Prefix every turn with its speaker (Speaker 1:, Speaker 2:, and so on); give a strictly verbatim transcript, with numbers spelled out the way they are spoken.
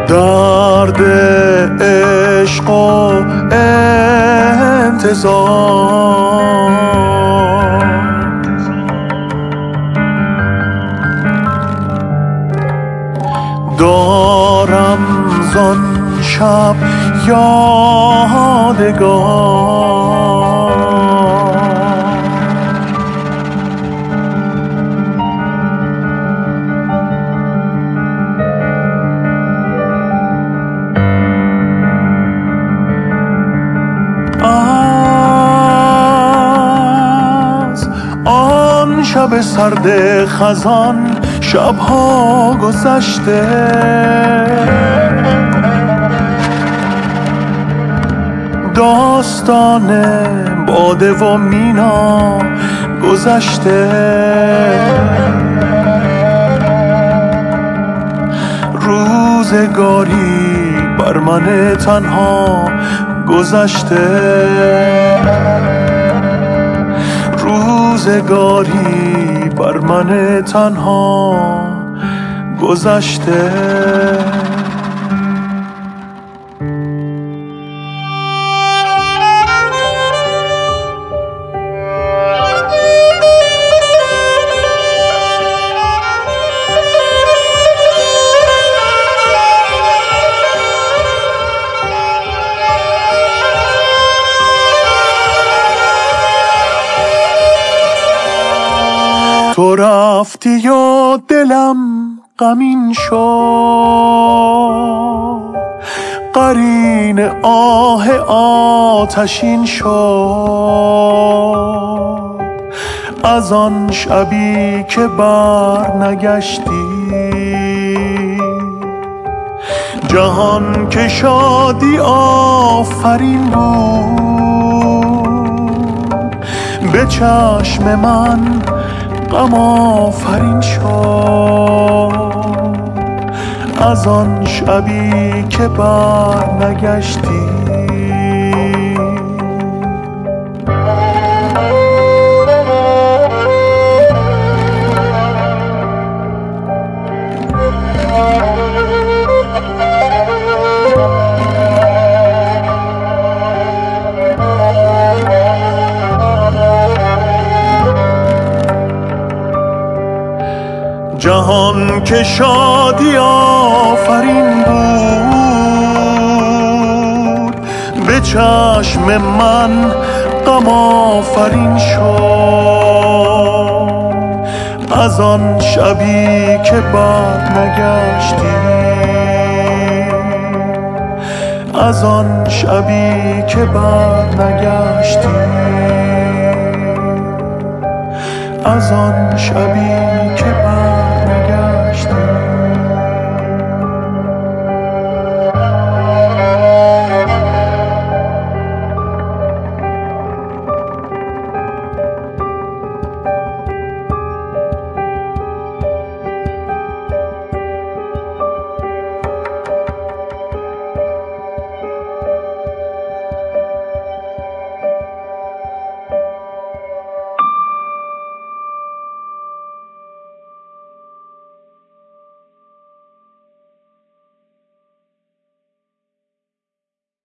Speaker 1: درد عشق و انتظار دارم زان شب یادگار از آن شب سرد خزان شبها گذشته داستان باده و مینا گذشته روزگاری بر من تنها گذشته روزگاری بر من تنها گذشته تو رفتی و دلم غمین شد قرین آه آتشین شد از آن شبی که بر نگشتی جهان که شادی آفرین بود به چشم من غم آفرین شد از آن شبی که بر نگشتی جهان که شادی آفرین بود به چشم من غم آفرین شد از آن شبی که بر نگشتی از آن شبی که بر نگشتی از آن شبی